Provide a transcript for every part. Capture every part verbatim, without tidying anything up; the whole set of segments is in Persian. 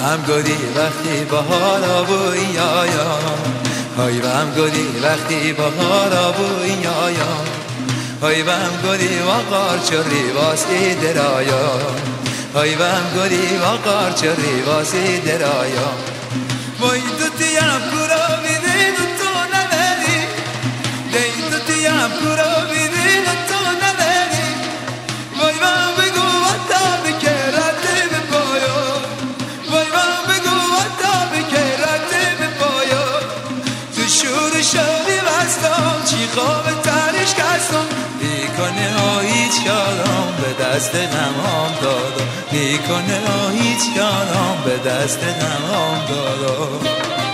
بهم گلی وقتی بهار آبوی آیا های بهم گلی وقتی بهار آبوی آیا های بهم گلی وقار چری واسی درایا های بهم گلی وقار چری واسی درایا وای دوتیم کورا بیدین تو نداری دی دوتیم کورا بیدین تو نداری وای من بگو وقتا بکرده به پایا وای من بگو وقتا بکرده به پایا تو شور شبی بستم چی خواب ترش کستم میکنه هیچ یادم به دست غمام دادم میکنه هیچ یادم به دست غمام دادم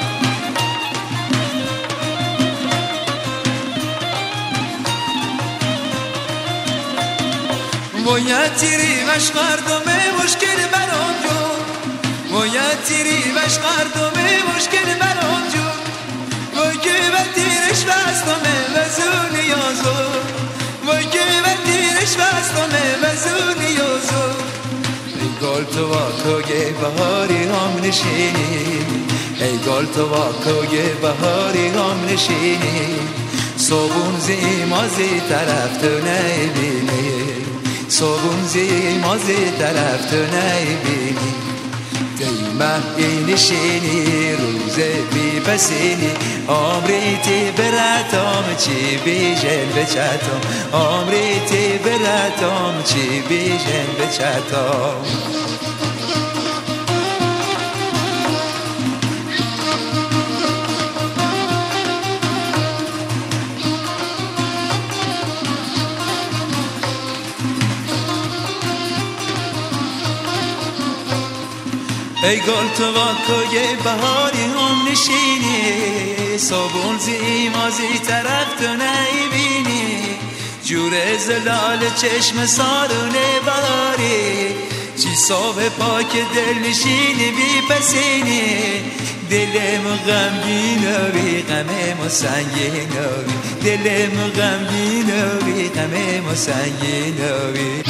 باید تیری وش قردمه مشکل برام جون باید تیری وش قردمه مشکل برام جون وای که و تیرش بستمه وزو نیازو وای که و تیرش بستمه وزو نیازو ای گل تو با کوی بهاری هم نشینی ای گل تو با کوی بهاری هم نشینی صبون زی مازی طرف تو نبینی صبون زی مازی طرف تو نبینی دیمه ای نشینی روزه بی بسینی عمریتی براتم چی بیژن بچتم عمریتی براتم چی بیژن بچتم ای گل تو با کوی بهاری هم نشینی صبون زی مازی طرف تو نبینی جور زلال چشم سارونه بهاری چی صبح پاک دل نشینی بی پسینی دلم غمگین و بی غم و سنگین و بی دلم غمگین و بی غم و سنگین و بی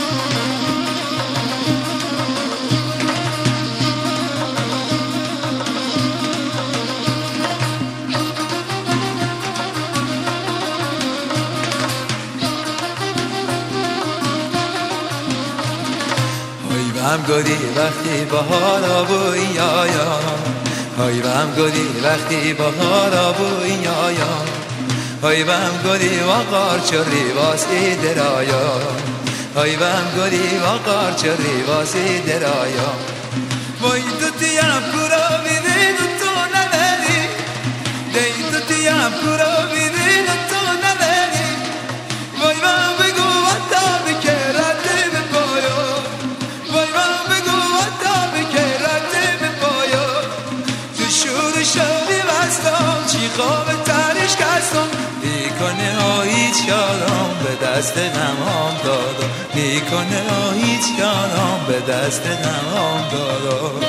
بهم گلی وقتی بهار آبوی آیا های بهم گلی وقتی بهار آبوی آیا های بهم گلی وقار چری واسی درایا های بهم گلی وقار چری واسی درایا وای دوتیم کورا بیدین تو نداری دی دوتیم کورا بیدین تو نداری وای من بگو وقتا بکرده به پایا وای من بگو وقتا بکرده به پایا تو شور شبی بستم چی خواب ترش کستم میکنه هیچ یادم به دست غمام دادم میکنه هیچ یادم به دست غمام دادم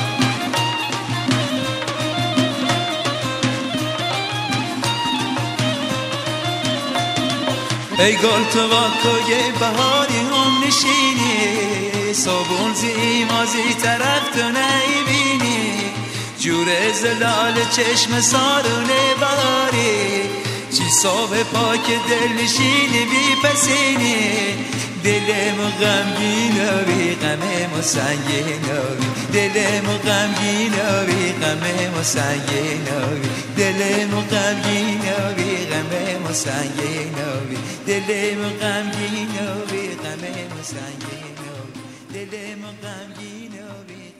ای گل تو با کوی بهاری هم نشینی صبون زی مازی طرف تو نبینی جور زلال چشم سارونه بهاری چی صبح پاک دل نشینی بی پسینی دلم غمگین و بی غم و سنگین و بی دلم غمگین و بی غم و سنگین و بی دلم غمگین و بی غم و سنگین و بی دلم غمگین و بی غم و سنگین و بی دلم غمگین و بی